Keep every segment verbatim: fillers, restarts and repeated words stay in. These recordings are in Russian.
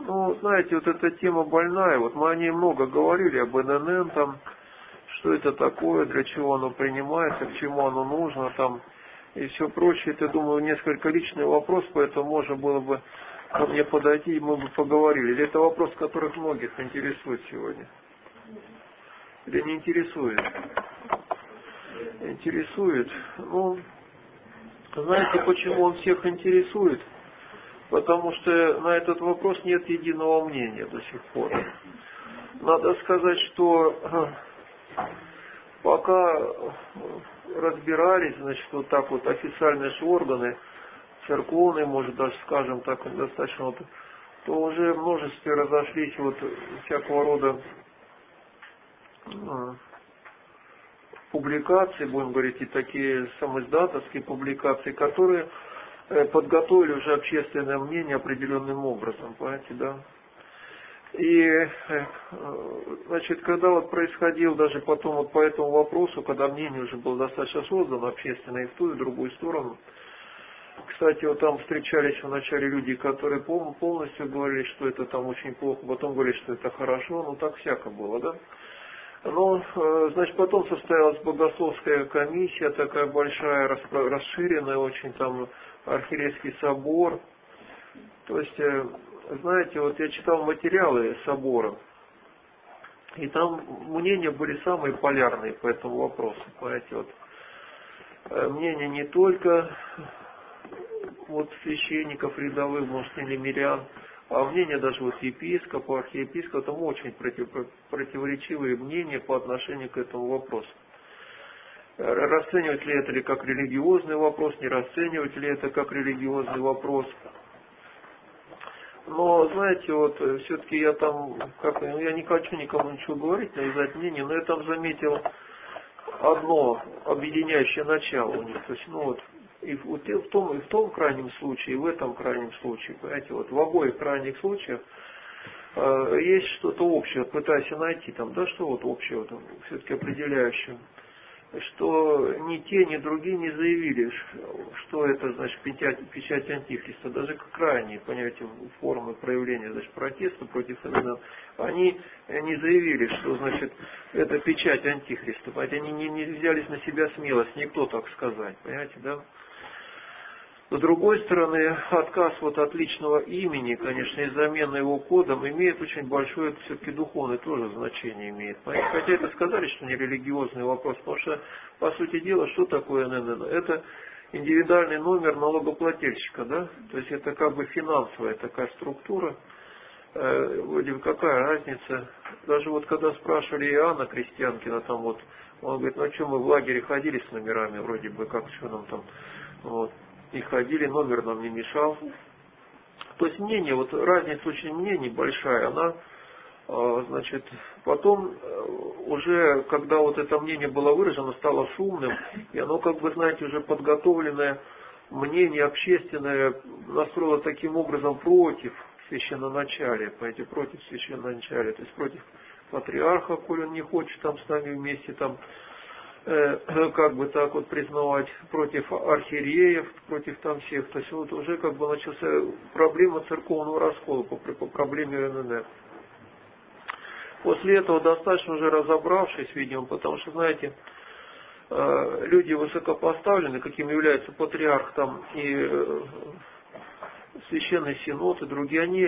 Ну, знаете, вот эта тема больная, вот мы о ней много говорили, об эн эн эн, там, что это такое, для чего оно принимается, к чему оно нужно, там, и все прочее. Это, думаю, несколько личный вопрос, поэтому можно было бы ко мне подойти, и мы бы поговорили. Или это вопрос, который многих интересует сегодня? Или не интересует? Интересует. Ну, знаете, почему он всех интересует? Потому что на этот вопрос нет единого мнения до сих пор. Надо сказать, что пока разбирались, значит, вот так вот официальные же органы, церковные, может даже скажем так, достаточно, вот, то уже в множестве разошлись вот всякого рода э, публикации, будем говорить, и такие самоиздатовские публикации, которые э, подготовили уже общественное мнение определенным образом, понимаете, да. И, э, значит, когда вот происходил даже потом вот по этому вопросу, когда мнение уже было достаточно создано общественное и в ту, и в другую сторону, кстати, вот там встречались вначале люди, которые полностью говорили, что это там очень плохо, потом говорили, что это хорошо, ну так всяко было, да. Но, значит, потом состоялась богословская комиссия, такая большая, расширенная, очень там архиерейский собор. То есть, знаете, вот я читал материалы собора, и там мнения были самые полярные по этому вопросу, понимаете, вот. Мнения не только вот священников рядовых, может, или мирян, а мнения даже вот епископа, архиепископа, там очень против, противоречивые мнения по отношению к этому вопросу. Расценивать ли это ли как религиозный вопрос, не расценивать ли это как религиозный вопрос. Но, знаете, вот все-таки я там, как, ну, я не хочу никому ничего говорить, навязать мнение, но я там заметил одно объединяющее начало у них. То есть, ну вот, и в, и в, том, и в том крайнем случае, и в этом крайнем случае, понимаете, вот в обоих крайних случаях э, есть что-то общее, пытайся найти там, да, что вот общее, вот, все-таки определяющее, что ни те, ни другие не заявили, что это, значит, печать, печать антихриста, даже крайние, понимаете, формы проявления, значит, протеста против эн эн эн, они не заявили, что, значит, это печать антихриста, понимаете, они не, не взялись на себя смелость, никто так сказать, понимаете, да. С другой стороны, отказ вот от личного имени, конечно, и замена его кодом имеет очень большое, все-таки духовное тоже значение имеет. Хотя это сказали, что не религиозный вопрос, потому что, по сути дела, что такое эн эн эн? Это индивидуальный номер налогоплательщика, да? То есть это как бы финансовая такая структура. Э, вроде бы какая разница? Даже вот когда спрашивали Иоанна Крестьянкина, там вот, он говорит, ну что мы в лагере ходили с номерами, вроде бы, как что нам там, вот. И ходили, номер нам не мешал. То есть мнение, вот разница очень мнений большая, она, значит, потом уже, когда вот это мнение было выражено, стало шумным, и оно, как бы, знаете, уже подготовленное мнение общественное настроило таким образом против священноначалия, понимаете, против священноначалия, то есть против патриарха, коль он не хочет там с нами вместе там, как бы так вот признавать, против архиереев, против там всех. То есть вот уже как бы начался проблема церковного раскола по, по проблеме эн эн эн. После этого достаточно уже разобравшись, видимо, потому что, знаете, люди высокопоставленные, каким является патриарх там и священный синод и другие, они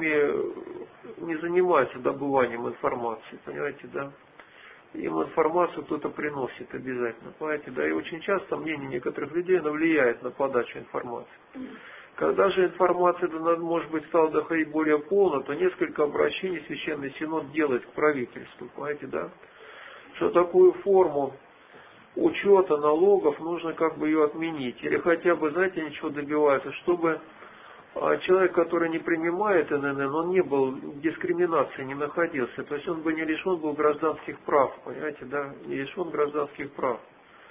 сами не занимаются добыванием информации, понимаете, да? Им информацию кто-то приносит обязательно, понимаете, да, и очень часто мнение некоторых людей, оно влияет на подачу информации. Когда же информация, может быть, стала доходить более полно, то несколько обращений Священный Синод делает к правительству, понимаете, да, что такую форму учета налогов нужно как бы ее отменить, или хотя бы, знаете, ничего добивается, чтобы человек, который не принимает эн эн эн, он не был в дискриминации, не находился. То есть он бы не лишен был гражданских прав, понимаете, да, не лишен гражданских прав.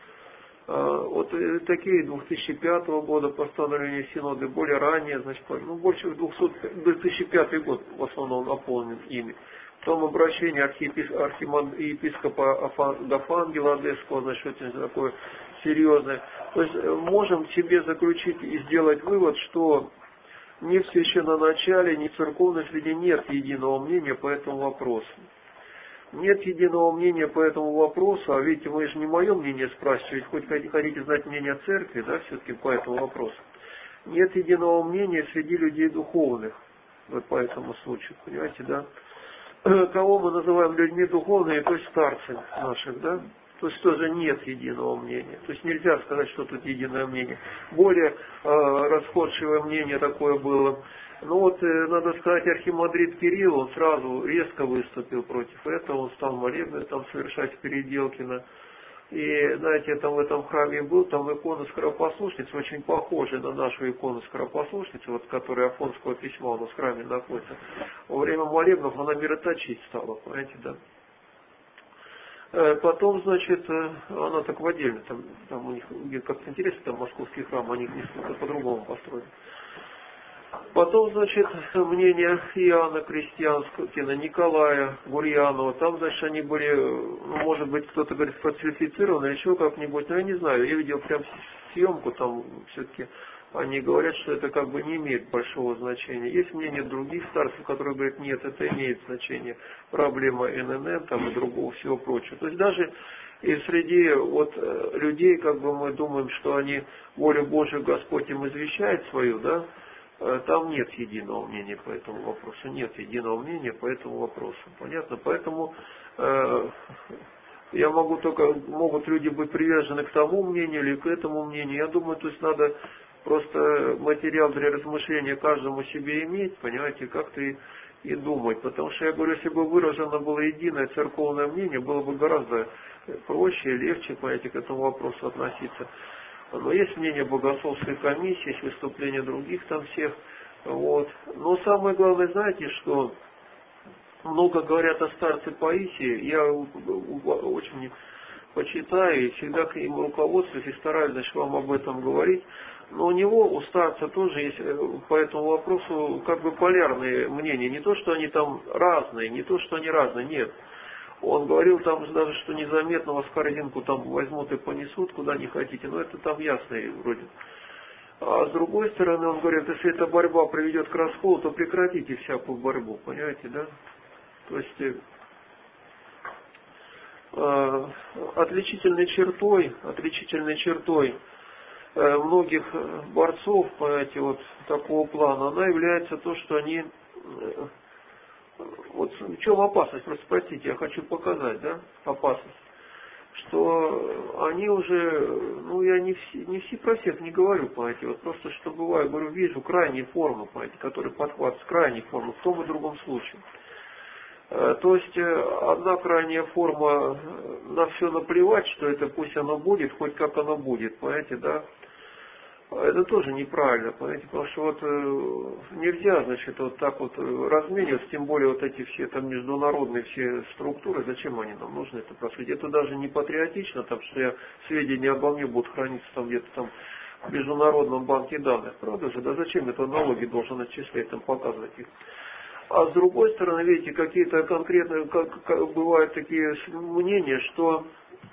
Вот такие две тысячи пятого года постановления Синода, более ранее, значит, ну, больше двухсот, две тысячи пятый год в основном наполнен ими. Потом обращение архиепископа Гафангела Одесского, значит, это такое серьезное. То есть можем себе заключить и сделать вывод, что ни в священноначале, ни в церковной среде нет единого мнения по этому вопросу. Нет единого мнения по этому вопросу, а видите, вы же не мое мнение спрашиваете, хоть хотите знать мнение церкви, да, все-таки по этому вопросу. Нет единого мнения среди людей духовных, вот по этому случаю, понимаете, да. Кого мы называем людьми духовными, то есть старцы наших, да. То есть тоже нет единого мнения. То есть нельзя сказать, что тут единое мнение. Более э, расходшее мнение такое было. Ну вот, э, надо сказать, архимандрит Кирилл, он сразу резко выступил против этого, он стал молебны там совершать переделки. На... И, знаете, я там в этом храме был, там икона скоропослушницы, очень похожая на нашу икону скоропослушницы, вот, которая Афонского письма у нас в храме находится. Во время молебнов она мироточить стала, понимаете, да. Потом, значит, она так в отдельно, там, там у них как-то интересно, там московский храм, они несколько по-другому построены. Потом, значит, мнение Иоанна Крестьянского, Николая Гурьянова, там, значит, они были, ну, может быть, кто-то говорит, фальсифицированы, или еще как-нибудь, но я не знаю, я видел прям съемку, там все-таки они говорят, что это как бы не имеет большого значения. Есть мнение других старцев, которые говорят, нет, это имеет значение. Проблема эн эн эн там, и другого всего прочего. То есть даже и среди вот, людей, как бы мы думаем, что они волю Божию Господь им извещает свою, да, там нет единого мнения по этому вопросу. Нет единого мнения по этому вопросу. Понятно? Поэтому э, я могу только, могут люди быть привержены к тому мнению или к этому мнению. Я думаю, то есть надо просто материал для размышления каждому себе иметь, понимаете, как-то и, и думать. Потому что, я говорю, если бы выражено было единое церковное мнение, было бы гораздо проще и легче, понимаете, к этому вопросу относиться. Но есть мнение богословской комиссии, есть выступления других там всех. Вот. Но самое главное, знаете, что много говорят о старце Паисии, я очень почитаю и всегда к нему руководствуюсь и стараюсь, значит, вам об этом говорить. Но у него, у старца тоже есть по этому вопросу как бы полярные мнения. Не то, что они там разные, не то, что они разные, нет. Он говорил там даже, что незаметно вас в корзинку там возьмут и понесут, куда не хотите. Но это там ясно вроде. А с другой стороны, он говорит, если эта борьба приведет к расколу, то прекратите всякую борьбу. Понимаете, да? То есть э, отличительной чертой, отличительной чертой э, многих борцов, понимаете, вот такого плана, она является то, что они... Э, вот в чем опасность? Просто простите, я хочу показать, да, опасность. Что они уже, ну я не все, не все про всех не говорю, понимаете, вот просто что бывает, говорю, вижу крайние формы, понимаете, которые подхватывают крайние формы в том и другом случае. То есть одна крайняя форма, на все наплевать, что это пусть оно будет, хоть как оно будет, понимаете, да. Это тоже неправильно, понимаете, потому что вот нельзя, значит, вот так вот размениваться, тем более вот эти все там международные все структуры, зачем они нам нужны, это просто, это даже не патриотично, там, что я, сведения обо мне будут храниться там где-то там в международном банке данных, правда же, да зачем это налоги должен отчислять, там показывать их. А с другой стороны, видите, какие-то конкретные, как, как, бывают такие мнения, что,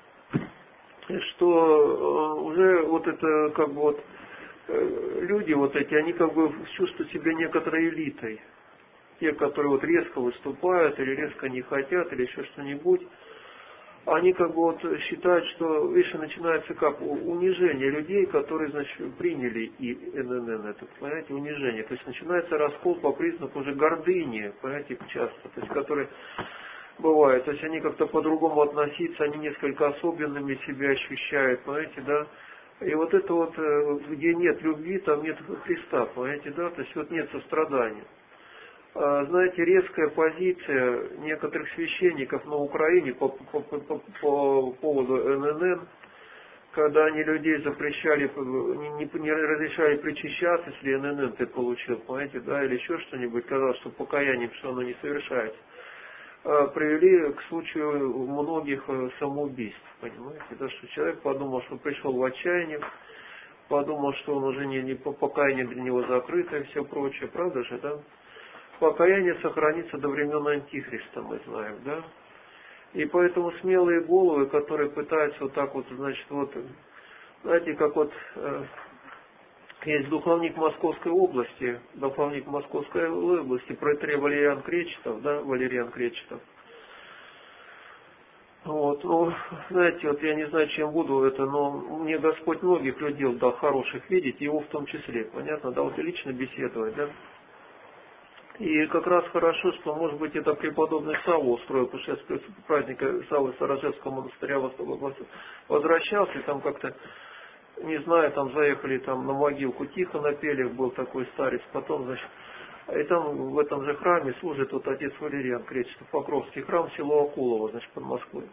что уже вот это как бы вот люди вот эти, они как бы чувствуют себя некоторой элитой. Те, которые вот резко выступают, или резко не хотят, или еще что-нибудь, они как бы вот считают, что, видишь, начинается как унижение людей, которые, значит, приняли и эн эн эн, это, понимаете, унижение. То есть начинается раскол по признаку уже гордыни, понимаете, часто, то есть, которые бывают, то есть они как-то по-другому относиться, они несколько особенными себя ощущают, понимаете, да. И вот это вот, где нет любви, там нет Христа, понимаете, да, то есть вот нет сострадания. Знаете, резкая позиция некоторых священников на Украине по, по, по, по, по поводу эн эн эн, когда они людей запрещали, не, не, не разрешали причащаться, если эн эн эн ты получил, понимаете, да, или еще что-нибудь, казалось, что покаянием, что оно не совершается, привели к случаю многих самоубийств, понимаете, да, что человек подумал, что пришел в отчаяние, подумал, что он уже не, не покаяние для него закрыто и все прочее, правда же, да? Покаяние сохранится до времен Антихриста, мы знаем, да? И поэтому смелые головы, которые пытаются вот так вот, значит, вот, знаете, как вот, э, есть духовник Московской области, духовник Московской области, протоиерей Валериан Кречетов, да, Валериан Кречетов. Вот, ну, знаете, вот я не знаю, чем буду это, но мне Господь многих людей дал хороших видеть, его в том числе, понятно, да, вот и лично беседовать, да. И как раз хорошо, что, может быть, это преподобный Савва устроил, потому что я с праздника Саввы Саражевского монастыря возвращался, и там как-то, не знаю, там заехали там на могилку тихо напели, был такой старец, потом, значит, и там в этом же храме служит вот отец Валериан Кречетов, Покровский храм, село Акулово, значит, под Москвой.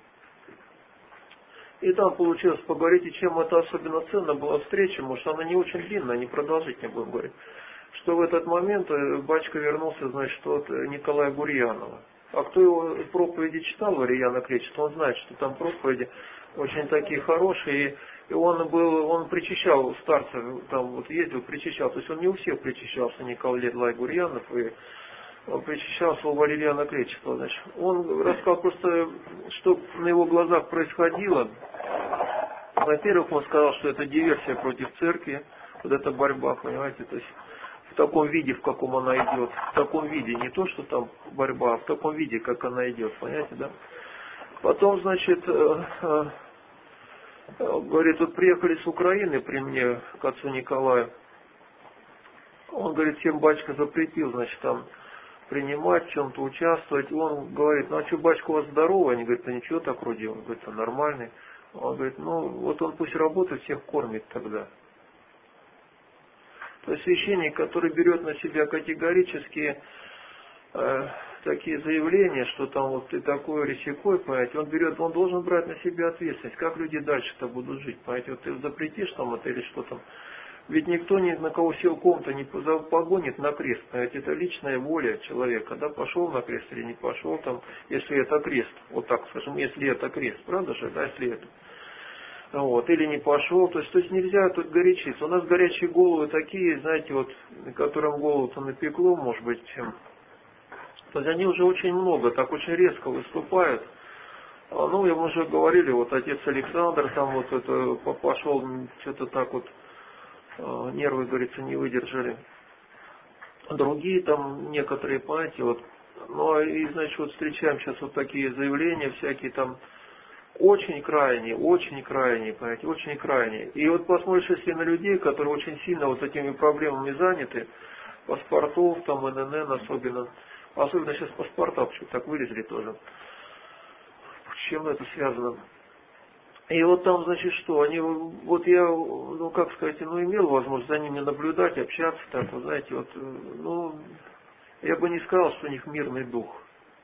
И там получилось поговорить, и чем это особенно ценно была встреча, может, она не очень длинная, не продолжительная, будем говорить, что в этот момент батюшка вернулся, значит, от Николая Гурьянова. А кто его проповеди читал, Валериана Кречетова, он знает, что там проповеди очень такие хорошие, и он был, он причащал старцев, там вот ездил, причащал, то есть он не у всех причащался, Николай Гурьянов, и он причащался у Валериана Кречетова, значит. Он рассказал просто, что на его глазах происходило. Во-первых, он сказал, что это диверсия против церкви, вот эта борьба, понимаете, то есть в таком виде, в каком она идет, в таком виде, не то, что там борьба, а в таком виде, как она идет, понимаете, да. Потом, значит, говорит, вот приехали с Украины при мне к отцу Николаю. Он, говорит, всем батюшка запретил, значит, там принимать, в чем-то участвовать. Он говорит, ну а что, батюшка у вас здоровый? Они говорят, да ничего так вроде. Он говорит, а нормальный. Он говорит, ну вот он пусть работает, всех кормит тогда. То есть священник, который берет на себя категорические э, такие заявления, что там вот ты такой ресекой, понимаете, он берет, он должен брать на себя ответственность. Как люди дальше-то будут жить, понимаете, вот ты запретишь там это или что там. Ведь никто ни на кого силком-то не погонит на крест, понимаете, это личная воля человека, да, пошел на крест или не пошел там, если это крест, вот так скажем, если это крест, правда же, да, если это. Вот, или не пошел, то есть, то есть нельзя тут горячиться. У нас горячие головы такие, знаете, вот, которым голову-то напекло, может быть, чем. То есть они уже очень много, так очень резко выступают. А, ну, мы уже говорили, вот отец Александр там вот это пошел, что-то так вот, нервы, говорится, не выдержали. Другие там, некоторые, понимаете, вот, ну, и, значит, вот встречаем сейчас вот такие заявления всякие там, очень крайние, очень крайние, понимаете, очень крайние. И вот посмотришь, если на людей, которые очень сильно вот этими проблемами заняты, паспортов, там, эн эн эн особенно, особенно сейчас паспорта почему-то так вылезли тоже. С чем это связано? И вот там, значит, что, они, вот я, ну, как сказать, ну, имел возможность за ними наблюдать, общаться, так, вот, знаете, вот, ну, я бы не сказал, что у них мирный дух.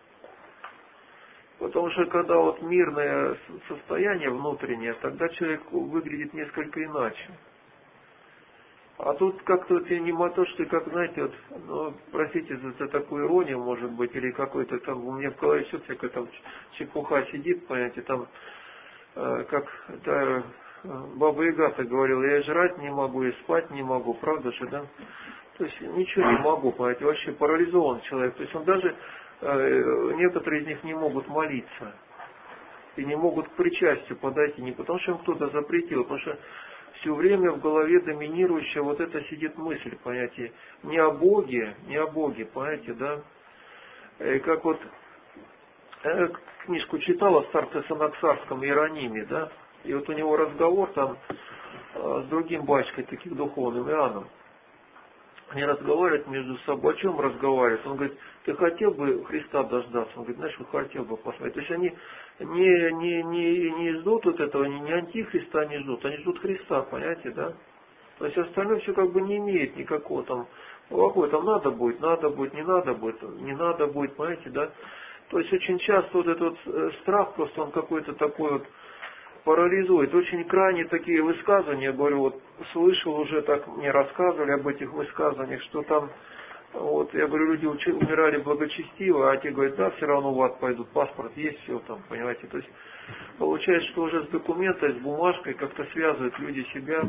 Потому что когда вот мирное состояние внутреннее, тогда человек выглядит несколько иначе. А тут как-то вот не то, что как, знаете, вот, ну, простите за, за такую иронию, может быть, или какой-то там, у меня в голове все всякая там чепуха сидит, понимаете, там, э, как да, Баба Яга-то говорила, я и жрать не могу, и спать не могу, правда же, да? То есть ничего не могу, понимаете, вообще парализован человек. То есть он даже, э, некоторые из них не могут молиться. И не могут к причастию подойти, не потому что им кто-то запретил, потому что все время в голове доминирующая вот эта сидит мысль, понимаете, не о Боге, не о Боге, понимаете, да. И как вот э, книжку читал о старце Санаксарском Иерониме, да, и вот у него разговор там э, с другим батюшкой, таким духовным, Иоанном. Они разговаривают между собой. О чем разговаривают? Он говорит, ты хотел бы Христа дождаться? Он говорит, знаешь, хотел бы посмотреть. То есть они не, не, не, не ждут вот этого, они не антихриста не ждут, они ждут Христа, понимаете, да? То есть остальное все как бы не имеет никакого там, какой там надо будет, надо будет, не надо будет, не надо будет, понимаете, да? То есть очень часто вот этот вот страх просто он какой-то такой вот парализует. Очень крайне такие высказывания, я говорю, вот слышал уже, так мне рассказывали об этих высказываниях, что там, вот, я говорю, люди умирали благочестиво, а те говорят, да, все равно в ад пойдут, паспорт есть, все там, понимаете. То есть получается, что уже с документом, с бумажкой как-то связывают люди себя.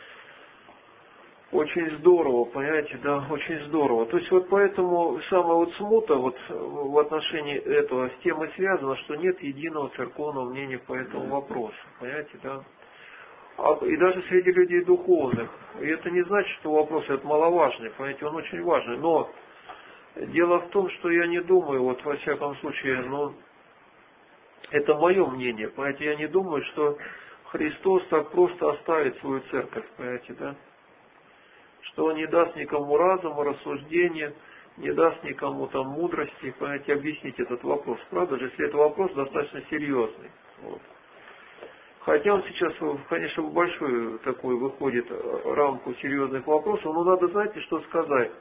Очень здорово, понимаете, да, очень здорово. То есть вот поэтому самая вот смута вот в отношении этого с темой связана, что нет единого церковного мнения по этому вопросу, понимаете, да. А, и даже среди людей духовных. И это не значит, что вопрос этот маловажный, понимаете, он очень важный. Но дело в том, что я не думаю, вот во всяком случае, ну, это мое мнение, понимаете, я не думаю, что Христос так просто оставит свою церковь, понимаете, да? Что Он не даст никому разума, рассуждения, не даст никому там мудрости, понимаете, объяснить этот вопрос. Правда же, если это вопрос достаточно серьезный. Вот. Хотя он сейчас, конечно, в большую такую выходит рамку серьезных вопросов, но надо, знаете, что сказать.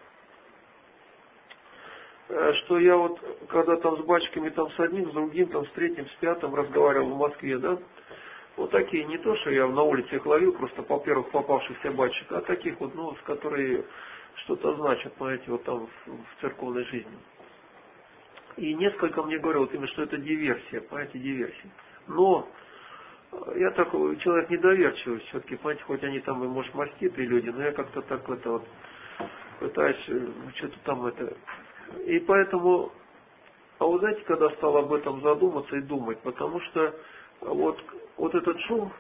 Что я вот, когда там с батчиками, там с одним, с другим, там с третьим, с пятым разговаривал в Москве, да, вот такие, не то, что я на улице их ловил, просто по первых попавшихся батчиков, а таких вот, ну, с которые что-то значат, понимаете, вот там в, в церковной жизни. И несколько мне говорило, вот именно, что это диверсия, понимаете, диверсия. Но я такой человек недоверчивый все-таки, понимаете, хоть они там и, может, маститые люди, но я как-то так это вот пытаюсь что-то там это... И поэтому, а вы знаете, когда стал об этом задуматься и думать, потому что вот, вот этот шум,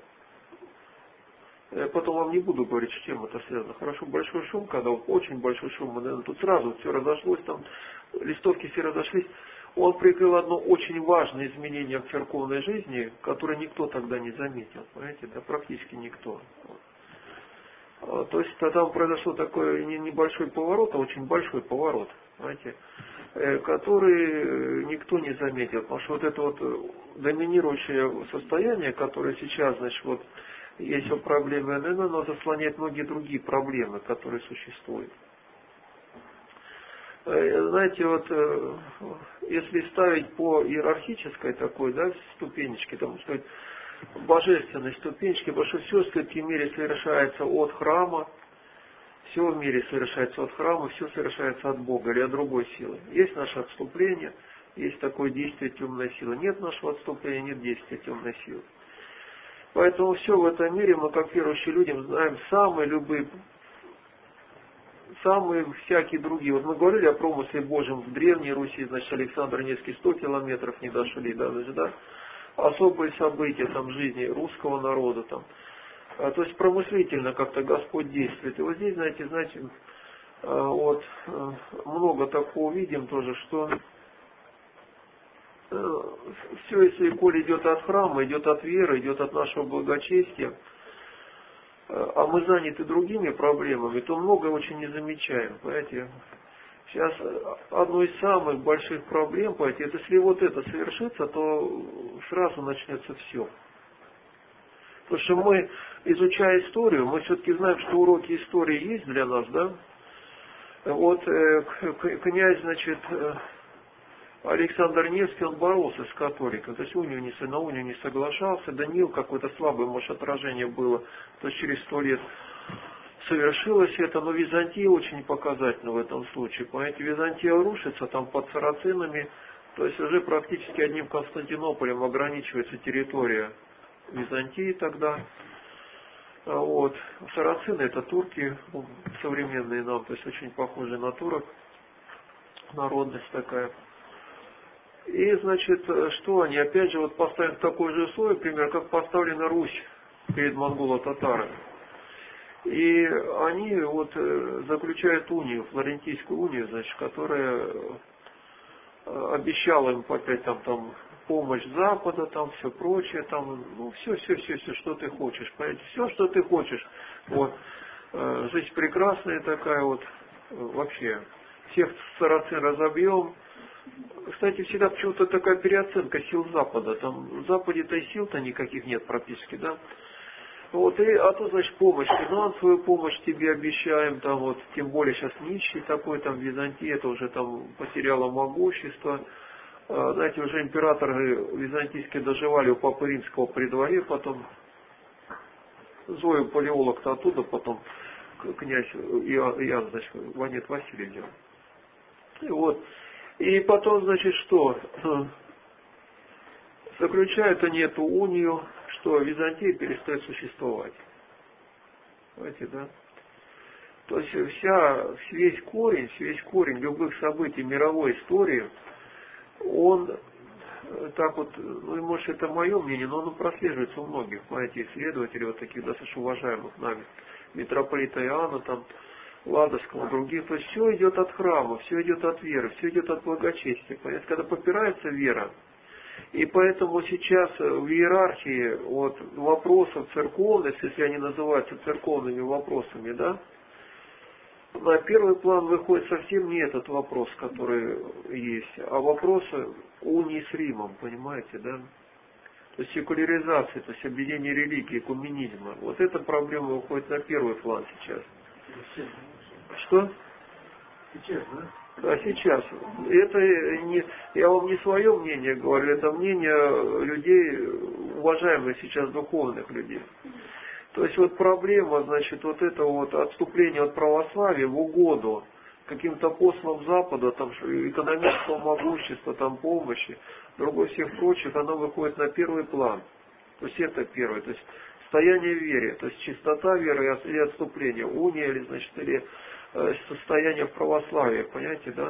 я потом вам не буду говорить, с чем это связано. Хорошо, большой шум, когда вот очень большой шум, наверное, тут сразу все разошлось, там листовки все разошлись. Он прикрыл одно очень важное изменение в церковной жизни, которое никто тогда не заметил, понимаете, да, практически никто. То есть там произошел такой небольшой поворот, а очень большой поворот, понимаете, который никто не заметил, потому что вот это вот доминирующее состояние, которое сейчас, значит, вот есть у проблемы эн эн, оно заслоняет многие другие проблемы, которые существуют. Знаете, вот если ставить по иерархической такой, да, ступенечке, там стоит божественной ступенечке, потому что все в все-таки в мире совершается от храма, все в мире совершается от храма, все совершается от Бога или от другой силы. Есть наше отступление, есть такое действие темной силы. Нет нашего отступления, нет действия темной силы. Поэтому все в этом мире мы, как верующие люди, знаем самые любые, самые всякие другие. Вот мы говорили о промысле Божьем в Древней Руси, значит, Александр Невский сто километров не дошли, да, значит, да? Особые события там жизни русского народа там. А, то есть промыслительно как-то Господь действует. И вот здесь, знаете, знаете, а, вот а, много такого видим тоже, что а, все, если коль идет от храма, идет от веры, идет от нашего благочестия, а мы заняты другими проблемами, то многое очень не замечаем. Понимаете? Сейчас одно из самых больших проблем, понимаете, это если вот это совершится, то сразу начнется все. Потому что мы, изучая историю, мы все-таки знаем, что уроки истории есть для нас, да? Вот э, князь, значит, Александр Невский, он боролся с католиком, то есть унию не, на унию не соглашался, Даниил какое-то слабое, может, отражение было, то есть через сто лет совершилось это, но Византия очень показательна в этом случае. Понимаете, Византия рушится там под сарацинами, то есть уже практически одним Константинополем ограничивается территория Византии тогда. Вот. Сарацины это турки, современные нам, то есть очень похожие на турок, народность такая. И, значит, что они, опять же, вот поставят такой же условие, например, как поставлена Русь перед монголо-татарами. И они вот заключают унию, Флорентийскую унию, значит, которая обещала им опять там, там помощь Запада, там все прочее, там, ну, все, все, все, все, что ты хочешь, понимаете, все, что ты хочешь. Вот. Жизнь прекрасная такая вот, вообще. Всех сарацин разобьем. Кстати, всегда почему-то такая переоценка сил Запада. Там в Западе-то и сил-то никаких нет практически, да. Вот, и, а то, значит, помощь, финансовую помощь тебе обещаем, там вот, тем более сейчас нищий такой, там, Византия, это уже там потеряла могущество. А, знаете, уже императоры византийские доживали у Папы Римского при дворе, потом Зою Палеолог-то оттуда, потом князь Иоанн, Иоанн значит, Ванет Василий делал. И вот, и потом, значит, что? Заключают они эту унию, что Византия перестает существовать. Понимаете, да? То есть вся, весь корень, весь корень любых событий мировой истории, он так вот, ну и может это мое мнение, но оно прослеживается у многих, знаете, исследователей, вот таких достаточно уважаемых нами, митрополита Иоанна, там, Ладожского, других, то есть все идет от храма, все идет от веры, все идет от благочестия. Понимаете, когда попирается вера, и поэтому сейчас в иерархии вот, вопросов церковных, если они называются церковными вопросами, да, на первый план выходит совсем не этот вопрос, который есть, а вопросы унии с Римом, понимаете, да? То есть секуляризация, то есть объединение религии, экуменизма. Вот эта проблема выходит на первый план сейчас. Что? Сейчас, да? А сейчас. Это не, я вам не свое мнение говорю, это мнение людей, уважаемых сейчас духовных людей. То есть вот проблема, значит, вот это вот отступление от православия в угоду каким-то послам Запада, там, экономического могущества, там, помощи, другой всех прочих, оно выходит на первый план. То есть это первое. То есть состояние в вере, то есть чистота веры или отступление, уния, или, значит, или э, состояние в православии, понимаете, да?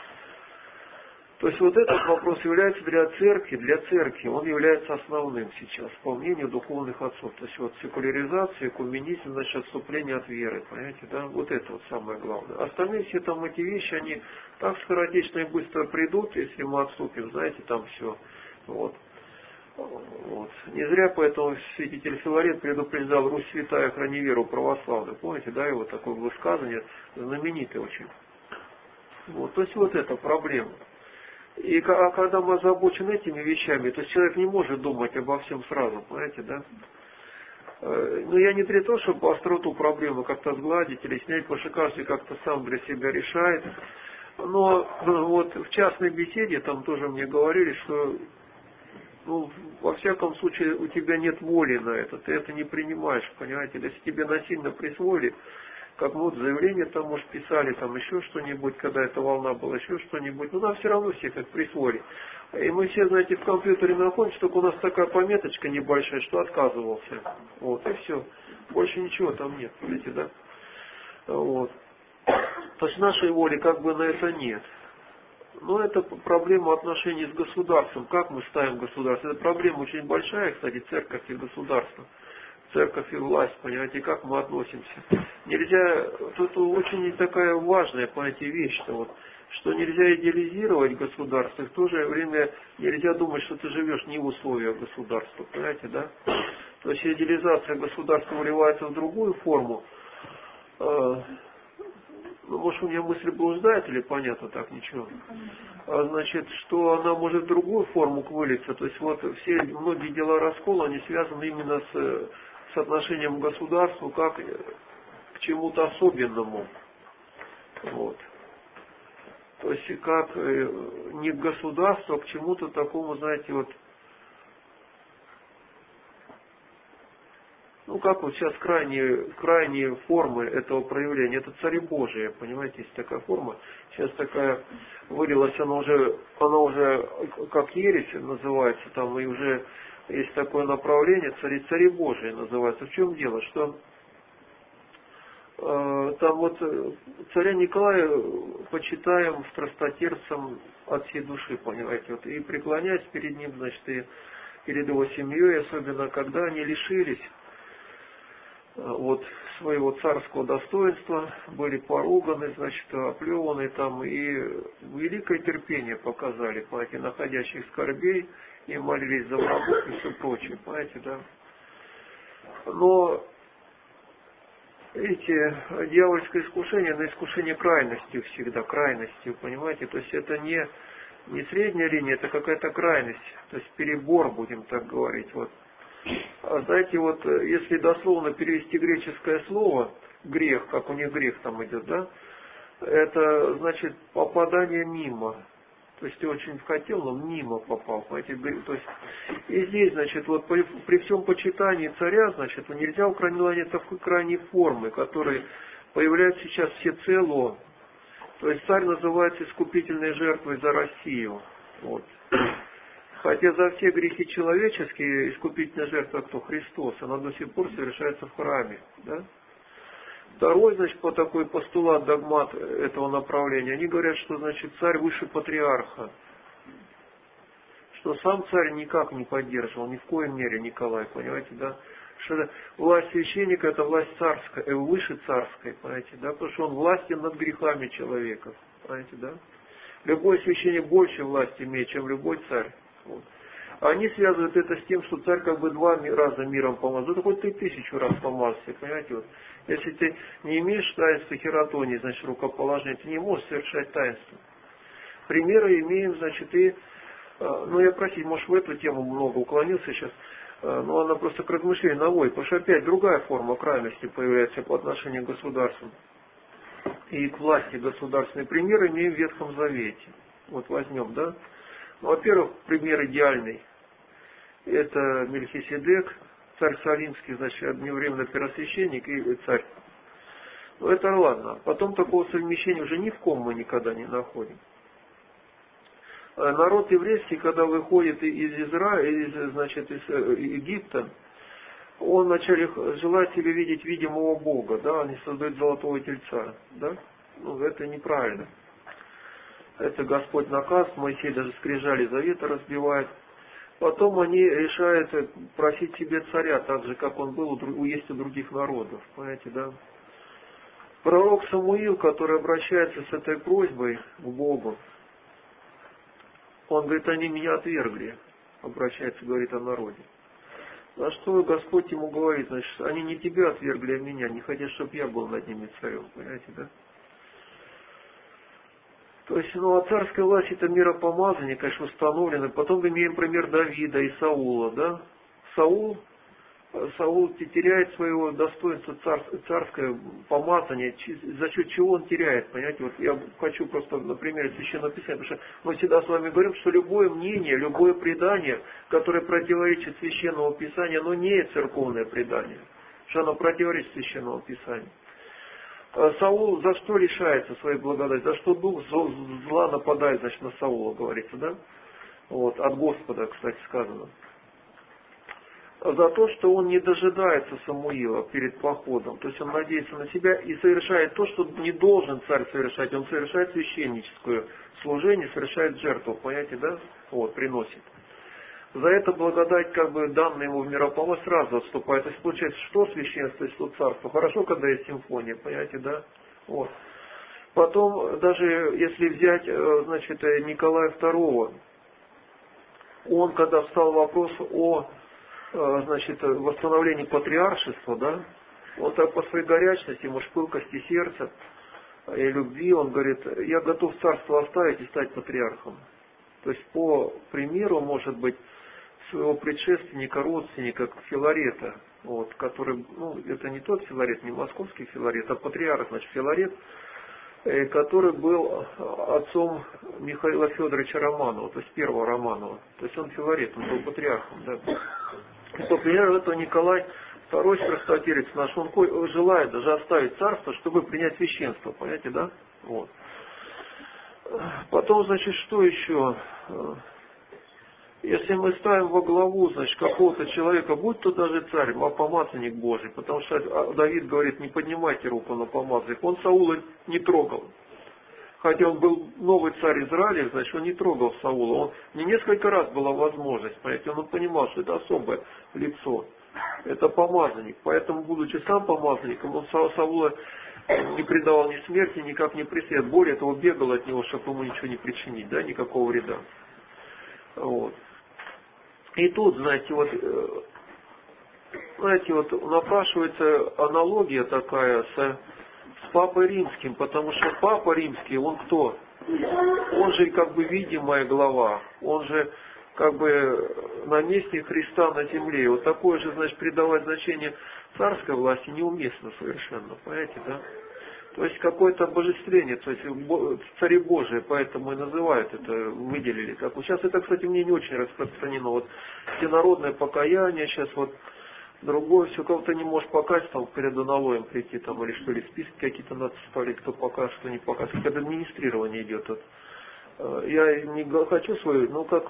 То есть вот этот вопрос является для церкви, для церкви, он является основным сейчас, по мнению духовных отцов. То есть вот секуляризация, экуменизм, значит, отступление от веры, понимаете, да? Вот это вот самое главное. Остальные все там эти вещи, они так скоротечно и быстро придут, если мы отступим, знаете, там все. Вот. Вот. Не зря поэтому святитель Филарет предупреждал: Русь святая, храни веру православную. Помните, да, его такое высказывание, знаменитое очень. Вот. То есть вот эта проблема. И а когда мы озабочены этими вещами, то человек не может думать обо всем сразу, понимаете, да? Но я не для того, чтобы остроту проблемы как-то сгладить или снять, потому что каждый как-то сам для себя решает. Но вот в частной беседе там тоже мне говорили, что ну, во всяком случае у тебя нет воли на это, ты это не принимаешь, понимаете? Если тебе насильно присвоили, как вот заявление там, может, писали, там еще что-нибудь, когда эта волна была, еще что-нибудь, но нам все равно все как присвоили. И мы все, знаете, в компьютере находимся, только у нас такая пометочка небольшая, что отказывался. Вот, и все. Больше ничего там нет, видите, да? Вот. То есть нашей воли как бы на это нет. Но это проблема отношений с государством. Как мы ставим государство? Это проблема очень большая, кстати, церковь и государство. Церковь и власть, понимаете, как мы относимся. Нельзя, тут очень такая важная, понимаете, вещь, что, вот, что нельзя идеализировать государство, и в то же время нельзя думать, что ты живешь не в условиях государства, понимаете, да? То есть идеализация государства выливается в другую форму. Ну, может, у меня мысль блуждает, или понятно так, ничего. А, значит, что она может в другую форму вылиться. То есть вот все, многие дела раскола, они связаны именно с, с отношением к государству как к чему-то особенному. Вот. То есть как не к государству, а к чему-то такому, знаете, вот. Ну, как вот сейчас крайние, крайние формы этого проявления, это цари Божии, понимаете, есть такая форма, сейчас такая вылилась, она уже, она уже как ересь называется, там и уже есть такое направление, цари, цари Божии называется. В чем дело, что э, там вот царя Николая почитаем страстотерпцем от всей души, понимаете, вот, и преклоняясь перед ним, значит, и перед его семьей, особенно когда они лишились вот своего царского достоинства, были поруганы, значит, оплеваны там, и великое терпение показали, понимаете, находящих скорбей, и молились за врагов и все прочее, понимаете, да. Но эти дьявольское искушение, на искушение крайностью всегда, крайностью, понимаете, то есть это не, не средняя линия, это какая-то крайность, то есть перебор, будем так говорить, вот. А знаете, вот если дословно перевести греческое слово грех, как у них грех там идет, да, это значит попадание мимо. То есть ты очень хотел, но мимо попал. Понимаете? То есть, и здесь, значит, вот при, при всем почитании царя, значит, нельзя укранить такой крайней формы, которые появляются сейчас всецело. То есть царь называется искупительной жертвой за Россию. Вот. Хотя за все грехи человеческие искупительная жертва кто? Христос. Она до сих пор совершается в храме. Да? Второй, значит, по такой постулат, догмат этого направления, они говорят, что, значит, царь выше патриарха. что сам царь никак не поддерживал, ни в коей мере Николай, понимаете, да? Что власть священника это власть царская, э, выше царской, понимаете, да? Потому что он властен над грехами человека, понимаете, да? Любой священник больше власти имеет, чем любой царь. Вот. Они связывают это с тем, что царь как бы два раза миром помазал. Да хоть ты тысячу раз помазался, понимаете? Вот. Если ты не имеешь таинства хератонии, значит рукоположения, ты не можешь совершать таинство. Примеры имеем, значит, и, ну я просить, может в эту тему много уклонился сейчас, но она просто к размышлению наводит, потому что опять другая форма крайности появляется по отношению к государству и к власти государственной. Примеры имеем в Ветхом Завете. Вот возьмем, да? Ну, во-первых, пример идеальный. Это Мельхиседек, царь Салимский, значит, одновременно первосвященник и царь. Ну, это ладно. Потом такого совмещения уже ни в ком мы никогда не находим. Народ еврейский, когда выходит из Израиля, из, значит, из Египта, он вначале желает себе видеть видимого Бога, да, они создают золотого тельца, да? Ну, это неправильно. Это Господь наказ, Моисей даже скрижали завета разбивает. Потом они решают просить себе царя, так же, как он был, у, есть у других народов. Понимаете, да? Пророк Самуил, который обращается с этой просьбой к Богу, он говорит, они меня отвергли, обращается, говорит о народе. На что Господь ему говорит, значит, они не тебя отвергли, а меня, не хотят, чтобы я был над ними царем, понимаете, да? То есть, ну, а царская власть это миропомазание, конечно, установлено. Потом имеем пример Давида и Саула, да? Саул, Саул теряет своего достоинства цар, царское помазание, за счет чего он теряет, понимаете? Вот я хочу просто на примере Священного Писания, потому что мы всегда с вами говорим, что любое мнение, любое предание, которое противоречит Священному Писанию, оно не церковное предание, что оно противоречит Священному Писанию. Саул за что лишается своей благодати? За что дух зла нападает, значит, на Саула, говорится, да? Вот, от Господа, кстати, сказано. За то, что он не дожидается Самуила перед походом. То есть он надеется на себя и совершает то, что не должен царь совершать. Он совершает священническое служение, совершает жертву, понимаете, да? Вот, приносит. За это благодать, как бы, данная ему в миропомазание, сразу отступает. То есть, получается, что священство и что царство? Хорошо, когда есть симфония, понимаете, да? Вот. Потом, даже если взять, значит, Николая второго, он, когда встал вопрос о, значит, восстановлении патриаршества, да, он так по своей горячности, может, пылкости сердца и любви, он говорит, я готов царство оставить и стать патриархом. То есть, по примеру, может быть, своего предшественника, родственника Филарета, вот, который, ну, это не тот Филарет, не московский Филарет, а патриарх, значит, Филарет, э, который был отцом Михаила Федоровича Романова, то есть первого Романова. То есть он Филарет, он был патриархом, да. И по примеру этого Николай второй страстотерец наш, он желает даже оставить царство, чтобы принять священство, понимаете, да? Вот. Потом, значит, что еще? Если мы ставим во главу, значит, какого-то человека, будь то даже царь, а помазанник Божий, потому что Давид говорит, не поднимайте руку на помазанник, он Саула не трогал. Хотя он был новый царь Израиля, значит, он не трогал Саула. Он, не несколько раз была возможность, понимаете, он понимал, что это особое лицо, это помазанник. Поэтому, будучи сам помазанником, он Саула не предавал ни смерти, никак не преследовал. Более того, бегал от него, чтобы ему ничего не причинить, да, никакого вреда. Вот. И тут, знаете, вот, знаете, вот напрашивается аналогия такая с, с Папой Римским, потому что Папа Римский, он кто? Он же как бы видимая глава, он же как бы наместник Христа на земле. И вот такое же, значит, придавать значение царской власти неуместно совершенно, понимаете, да? То есть какое-то обожествление, то есть цари Божии, поэтому и называют это, выделили. Как вот сейчас это, кстати, мне не очень распространено. Вот всенародное покаяние, сейчас вот другое, все, кого-то не можешь покаяться, там перед аналоем прийти, там, или что ли, списки какие-то надо составлять, кто покажет, кто не покажет. Когда администрирование идет. Вот. Я не хочу свою, ну как,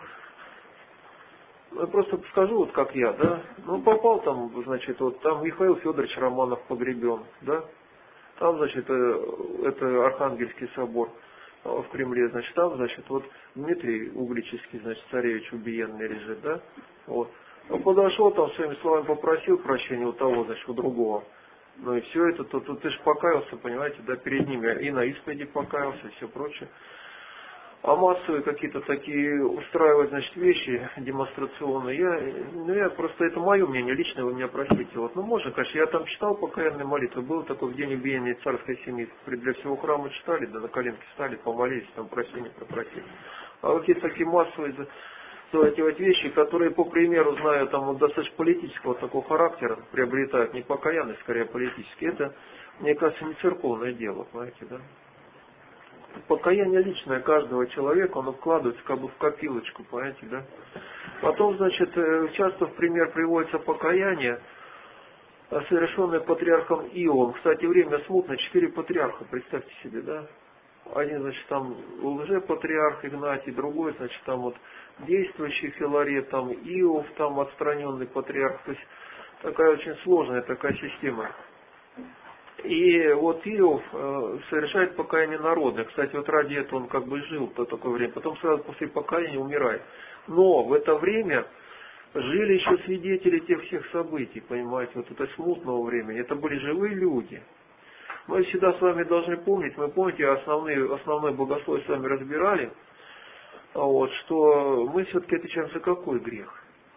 я просто скажу, вот как я, да, ну попал там, значит, вот там Михаил Федорович Романов погребен, да. Там, значит, это, это Архангельский собор. в Кремле, значит, там, значит, вот Дмитрий Углический, значит, царевич убиенный лежит, да, вот. Он подошел там своими словами попросил прощения у того, значит, у другого. Ну и все это, то, то ты же покаялся, понимаете, да, перед ними, и на исповеди покаялся, и все прочее. А массовые какие-то такие устраивать, значит, вещи демонстрационные, я, ну я просто, это мое мнение, лично вы меня простите. Вот, ну можно, конечно, я там читал покаянные молитвы, был такой в день убиения царской семьи, для всего храма читали, да на коленки встали, помолились, там прощения попросили. А вот есть такие массовые, то эти вот вещи, которые, по примеру, знаю, там вот достаточно политического такого характера приобретают, не покаянный, скорее политический, это, мне кажется, не церковное дело, понимаете, да? Покаяние личное каждого человека, оно вкладывается как бы в копилочку, понимаете, да? Потом, значит, часто в пример приводится покаяние, совершенное патриархом Иовом. Кстати, время смутно, четыре патриарха, представьте себе, да? Один, значит, там лжепатриарх Игнатий, другой, значит, там вот действующий Филарет, там Иов, там отстраненный патриарх. То есть такая очень сложная такая система. И вот Иов э, совершает покаяние народное. Кстати, вот ради этого он как бы жил по такое время. Потом сразу после покаяния умирает. Но в это время жили еще свидетели тех всех событий, понимаете, вот это смутного времени. Это были живые люди. Мы всегда с вами должны помнить, мы помните, основные, основной богословие с вами разбирали, вот, что мы все-таки отвечаем за какой грех?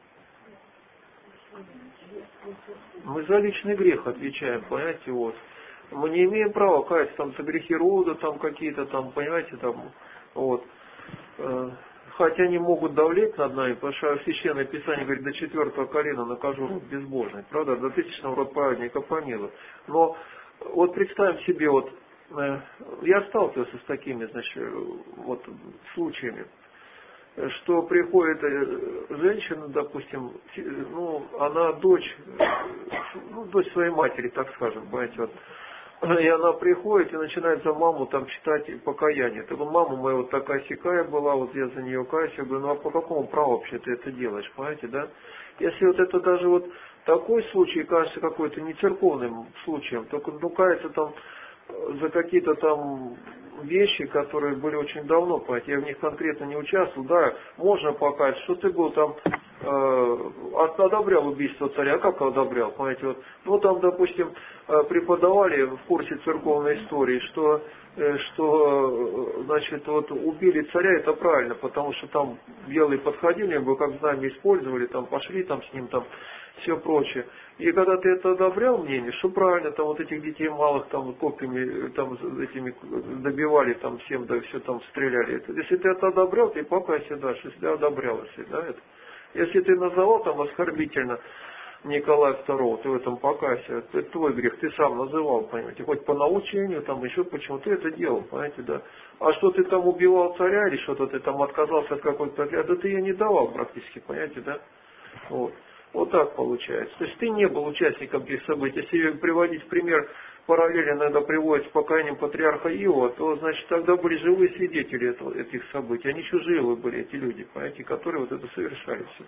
Мы за личный грех отвечаем, понимаете, вот. Мы не имеем права каяться там за грехи рода, там какие-то там, понимаете, там, вот. Хотя они могут давлеть над нами, потому что Священное Писание говорит, до четвертого колена накажу род безбожный, правда, до тысячного род праведника помилуй. Но вот представим себе, вот, я сталкивался с такими, значит, вот, случаями, что приходит женщина, допустим, ну, она дочь, ну, дочь своей матери, так скажем, понимаете, вот, и она приходит и начинает за маму там читать покаяние. Так вот, мама моя вот такая сякая была, вот я за нее каюсь, я говорю, ну а по какому праву вообще ты это делаешь, понимаете, да? Если вот это даже вот такой случай кажется какой-то не церковным случаем, только ну кается там за какие-то там вещи, которые были очень давно, понимаете, я в них конкретно не участвовал, да, можно покаяться, что ты был там, э, одобрял убийство царя, а как одобрял, понимаете, вот, ну там, допустим, преподавали в курсе церковной истории, что, э, что, значит, вот убили царя, это правильно, потому что там белые подходили, его как знамя использовали, там пошли там с ним, там, все прочее. И когда ты это одобрял мнение, что правильно, там вот этих детей малых там копьями там этими добивали, там всем, да, все там стреляли. Это, если ты это одобрял, ты покайся дальше, если ты одобрял, если, да, это. Если ты называл там оскорбительно Николая второго, ты в этом покайся, это твой грех, ты сам называл, понимаете, хоть по научению, там еще почему ты это делал, понимаете, да. А что ты там убивал царя, или что-то ты там отказался от какой-то отряда, да ты ее не давал практически, понимаете, да. Вот. Вот так получается. То есть ты не был участником этих событий. Если приводить в пример, параллельно иногда приводят с покаянием патриарха Иова, то, значит, тогда были живые свидетели этого, этих событий. Они еще живы были, эти люди, понимаете, которые вот это совершали все.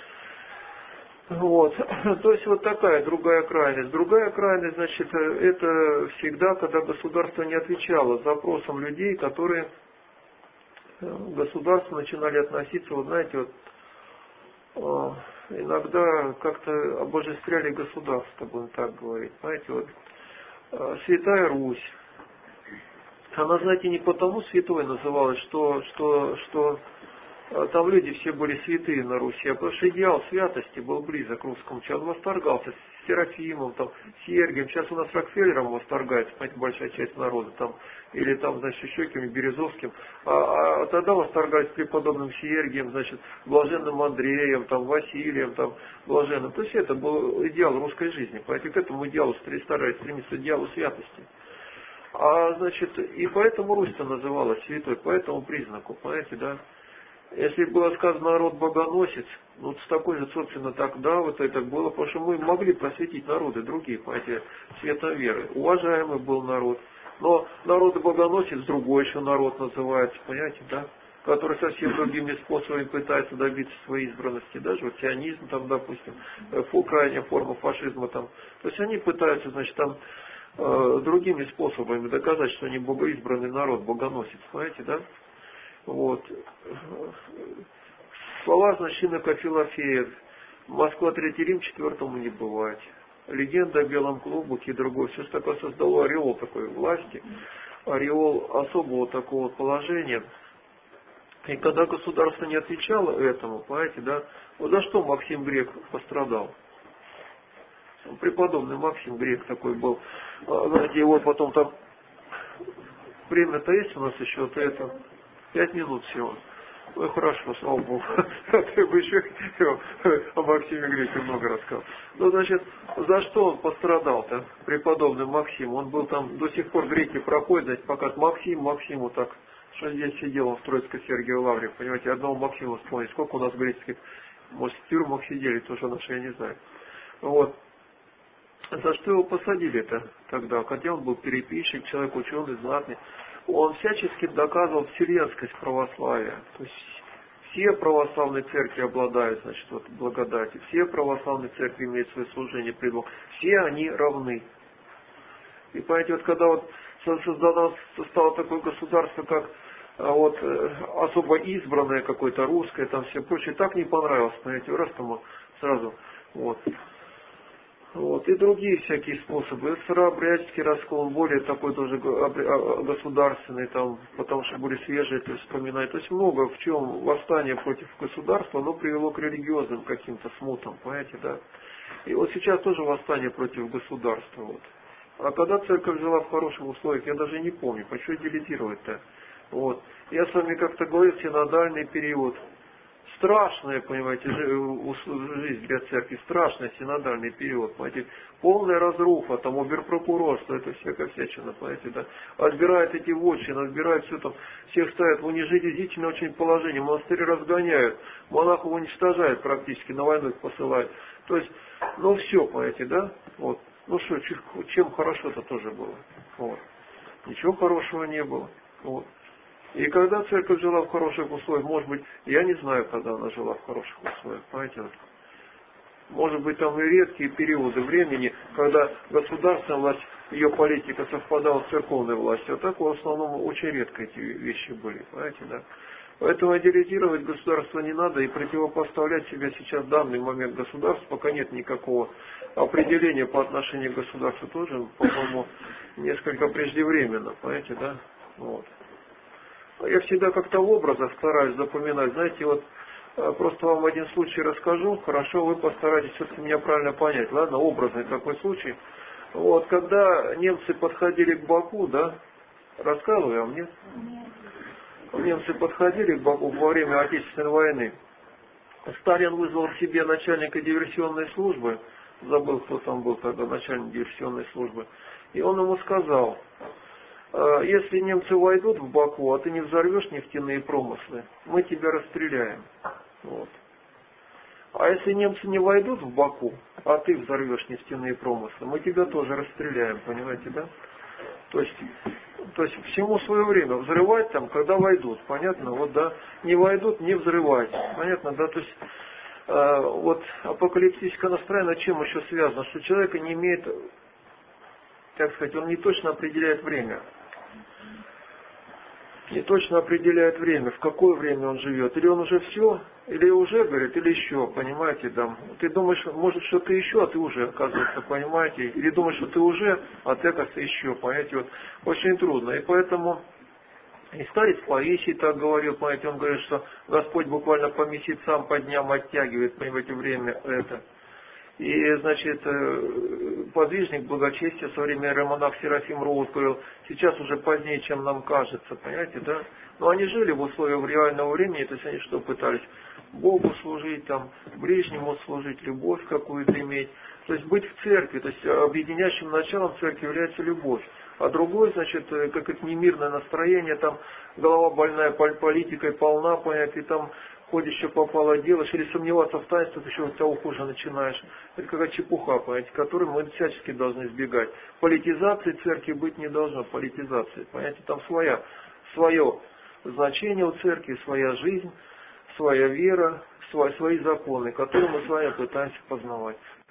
Вот. То есть вот такая другая крайность. Другая крайность, значит, это всегда, когда государство не отвечало запросам людей, которые к государству начинали относиться, вот знаете, вот, иногда как-то обожествляли государство, будем так говорить. Знаете, вот Святая Русь, она, знаете, не потому святой называлась, что, что, что там люди все были святые на Руси, а потому что идеал святости был близок к русскому человеку. Он восторгался с Серафимом, там, Сергием. Сейчас у нас Рокфеллером восторгается, понимаете, большая часть народа, там, или там, значит, еще кем-нибудь Березовским. А, а тогда восторгались преподобным Сергием, значит, блаженным Андреем, там, Василием, там, блаженным. То есть это был идеал русской жизни. Поэтому к этому идеалу старались стремиться, идеалу святости. А, значит, и поэтому Русь-то называлась святой, по этому признаку, понимаете, да? Если было сказано народ богоносец, ну с такой же, собственно, тогда вот это было, потому что мы могли просветить народы другие, понимаете, светом веры. Уважаемый был народ. Но народ богоносец, другой еще народ называется, понимаете, да? Который совсем другими способами пытается добиться своей избранности. Даже вот сионизм, там, допустим, крайняя форма фашизма там. То есть они пытаются, значит, там э, другими способами доказать, что они богоизбранный народ, богоносец, понимаете, да? Вот. Слова значинника Филофеев. Москва, Третий Рим, четвертому не бывать. Легенда о белом клубуке и другое. Все что такое создало ореол такой власти, ореол особого такого положения. И когда государство не отвечало этому, понимаете, да, вот за что Максим Грек пострадал? Преподобный Максим Грек такой был. Знаете, его потом там... Время-то есть у нас еще, вот это... Пять минут всего. Ну хорошо, слава Богу. Ты бы еще о Максиме Греке много рассказал. Ну, значит, за что он пострадал-то, преподобный Максим? Он был там, до сих пор греки проходят, значит, пока Максим, Максиму так, что здесь сидел он в Троицкой Сергиевой Лавре, понимаете, одного Максима вспомнить. Сколько у нас греческих, может, в тюрьмах сидели, тоже наши, я не знаю. Вот. За что его посадили-то тогда? Хотя он был переписчик, человек ученый, знатный. Он всячески доказывал вселенскость православия. То есть все православные церкви обладают, значит, вот, благодатью. Все православные церкви имеют свое служение пред Богом. Все они равны. И понимаете, вот когда вот создано стало такое государство, как вот особо избранное какое-то русское, там все прочее, так не понравилось, понимаете, раз там сразу вот. Вот, и другие всякие способы. Старообрядческий раскол, более такой тоже государственный, там, потому что были свежие, то есть вспоминать. То есть много в чем восстание против государства, оно привело к религиозным каким-то смутам, понимаете, да. И вот сейчас тоже восстание против государства. Вот. А когда церковь жила в хороших условиях, я даже не помню, почему делегировать-то. Вот. Я с вами как-то говорил, синодальный период. Страшная, понимаете, жизнь для церкви, страшный синодальный период, понимаете, полная разруха, там, оберпрокурорство, это всякая всячина, понимаете, да, отбирают эти вотчины, отбирают все там, всех ставят в унижительное очень положение, монастыри разгоняют, монахов уничтожают практически, на войну их посылают, то есть, ну все, понимаете, да, вот, ну что, чем хорошо-то тоже было, вот, ничего хорошего не было, вот. И когда церковь жила в хороших условиях, может быть, я не знаю, когда она жила в хороших условиях, понимаете, вот. Может быть, там и редкие периоды времени, когда государственная власть, ее политика совпадала с церковной властью, а так в основном очень редко эти вещи были, понимаете, да. Поэтому идеализировать государство не надо и противопоставлять себя сейчас в данный момент государству, пока нет никакого определения по отношению к государству, тоже, по-моему, несколько преждевременно, понимаете, да, вот. Я всегда как-то в образах стараюсь запоминать. Знаете, вот просто вам один случай расскажу. Хорошо, вы постарайтесь все-таки меня правильно понять. Ладно, образный такой случай. Вот, когда немцы подходили к Баку, да, рассказываю вам, нет? Немцы подходили к Баку во время Отечественной войны. Сталин вызвал к себе начальника диверсионной службы. Забыл, кто там был тогда начальник диверсионной службы. И он ему сказал: если немцы войдут в Баку, а ты не взорвешь нефтяные промыслы, мы тебя расстреляем. Вот. А если немцы не войдут в Баку, а ты взорвешь нефтяные промыслы, мы тебя тоже расстреляем, понимаете, да? То есть, то есть всему свое время. Взрывать там, когда войдут, понятно? Вот, да, не войдут, не взрывать, понятно, да? То есть, э, вот апокалиптическое настроение чем еще связано? Что человек не имеет, так сказать, он не точно определяет время. Не точно определяет время, в какое время он живет. Или он уже все, или уже, говорит, или еще, понимаете, там. Ты думаешь, может, что ты еще, а ты уже, оказывается, понимаете. Или думаешь, что ты уже, а ты, оказывается, еще, понимаете. Вот. Очень трудно. И поэтому и старец Паисий так говорил, понимаете, он говорит, что Господь буквально по месяцам, по дням оттягивает, понимаете, время это. И, значит, подвижник благочестия, современный монах Серафим Роуз говорил, сейчас уже позднее, чем нам кажется, понимаете, да? Но они жили в условиях реального времени, то есть они что пытались? Богу служить, там, ближнему служить, любовь какую-то иметь. То есть быть в церкви, то есть объединяющим началом церкви является любовь. А другой, значит, как это немирное настроение, там, голова больная политикой полна, понять, и там ходишь, что попало делаешь, или сомневаться в таинстве, ты еще того хуже начинаешь. Это какая-то чепуха, понимаете, которую мы всячески должны избегать. Политизации церкви быть не должно, политизации, понимаете, там своя, свое значение у церкви, своя жизнь, своя вера, свои, свои законы, которые мы с вами пытаемся познавать.